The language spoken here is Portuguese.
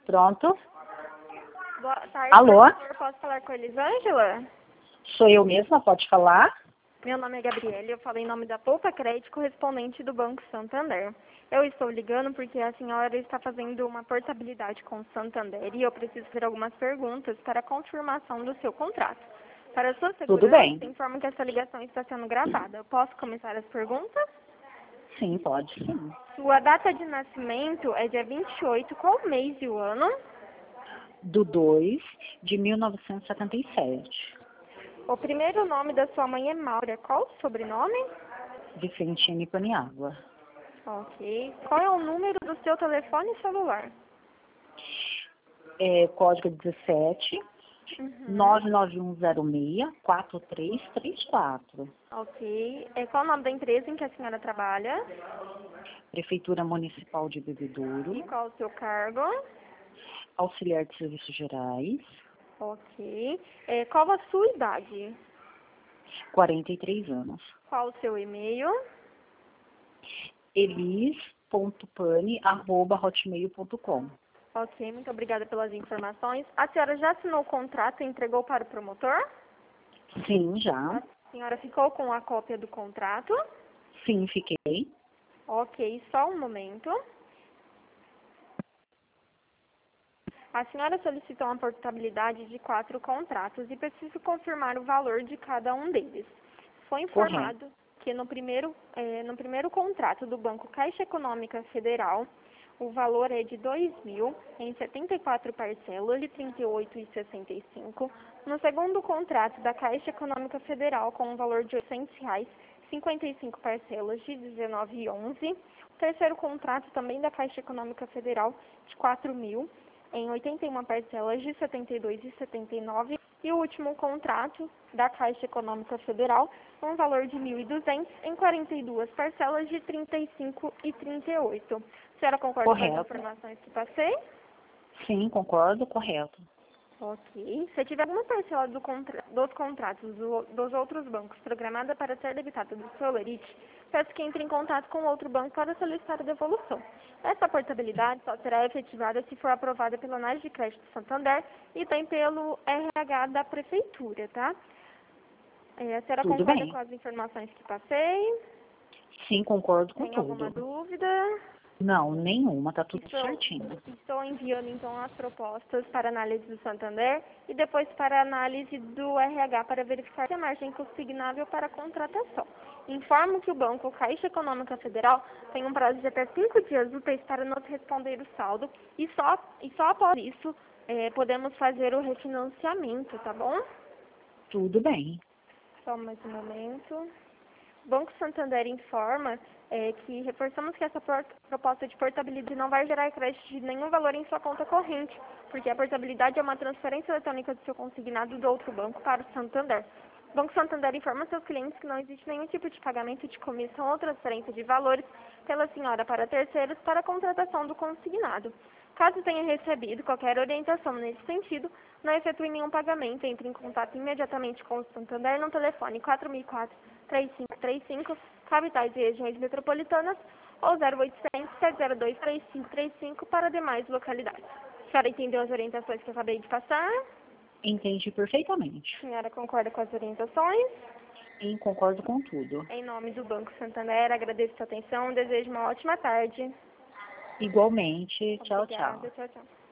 Pronto. Boa tarde, Alô? por favor, posso falar com a Elisângela? Sou eu mesma, pode falar? Meu nome é Gabriele, eu falo em nome da Poupa Crédito, correspondente do Banco Santander. Eu estou ligando porque a senhora está fazendo uma portabilidade com o Santander e eu preciso fazer algumas perguntas para a confirmação do seu contrato. Para sua Tudo segurança, bem. informo que essa ligação está sendo gravada. Eu posso começar as perguntas? Sim, pode sim. Sua data de nascimento é dia 28, qual mês e o ano? Do 2 de 1977. O primeiro nome da sua mãe é Maura, qual o sobrenome? Vicentine Paniagua. Ok. Qual é o número do seu telefone celular? Código 17 Uhum. 99106-4334. Ok. Qual o nome da empresa em que a senhora trabalha? Prefeitura Municipal de E Bebedouro. qual o seu cargo? Auxiliar de Serviços Gerais. Ok. Qual a sua idade? 43 anos. Qual o seu e-mail? elis.pane@hotmail.com. Ok, muito obrigada pelas informações. A senhora já assinou o contrato e entregou para o promotor? Sim, já. A senhora ficou com a cópia do contrato? Sim, fiquei. Ok, só um momento. A senhora solicitou uma portabilidade de 4 contratos e preciso confirmar o valor de cada um deles. Foi informado que no primeiro contrato do Banco Caixa Econômica Federal, o valor é de R$ 2.000 em 74 parcelas de R$ 38,65. No segundo contrato da Caixa Econômica Federal, com um valor de R$ 800, 55 parcelas de R$ 19,11. O terceiro contrato também da Caixa Econômica Federal, de R$ 4.000 em 81 parcelas de R$ 72,79. E o último contrato da Caixa Econômica Federal, um valor de R$ 1.200 em 42 parcelas de R$ 35,38. A senhora concorda com as informações que passei? Sim, concordo, correto. Ok. Se tiver alguma parcela dos contratos dos outros bancos programada para ser debitada do seu lerite, peço que entre em contato com outro banco para solicitar a devolução. Essa portabilidade só será efetivada se for aprovada pela análise de crédito do Santander e também pelo RH da Prefeitura, tá? A senhora Tudo concorda bem. com as informações que passei? Sim, concordo com Tem alguma tudo. dúvida? Não, nenhuma, tá tudo certinho. Estou enviando então as propostas para análise do Santander e depois para análise do RH para verificar se a margem consignável para a contratação. Informo que o Banco Caixa Econômica Federal tem um prazo de até 5 dias úteis para nos responder o saldo e só após isso podemos fazer o refinanciamento, tá bom? Tudo bem. Só mais um momento. O Banco Santander informa que reforçamos que essa proposta de portabilidade não vai gerar crédito de nenhum valor em sua conta corrente, porque a portabilidade é uma transferência eletrônica do seu consignado do outro banco para o Santander. O Banco Santander informa seus clientes que não existe nenhum tipo de pagamento de comissão ou transferência de valores pela senhora para terceiros para a contratação do consignado. Caso tenha recebido qualquer orientação nesse sentido, não efetue nenhum pagamento, entre em contato imediatamente com o Santander no telefone 4004-3535, capitais e regiões metropolitanas, ou 0800-702-3535 para demais localidades. A senhora entendeu as orientações que eu acabei de passar? Entendi perfeitamente. A senhora concorda com as orientações? Sim, concordo com tudo. Em nome do Banco Santander, agradeço a sua atenção e desejo uma ótima tarde. Igualmente, tchau, tchau. Obrigada, tchau, tchau.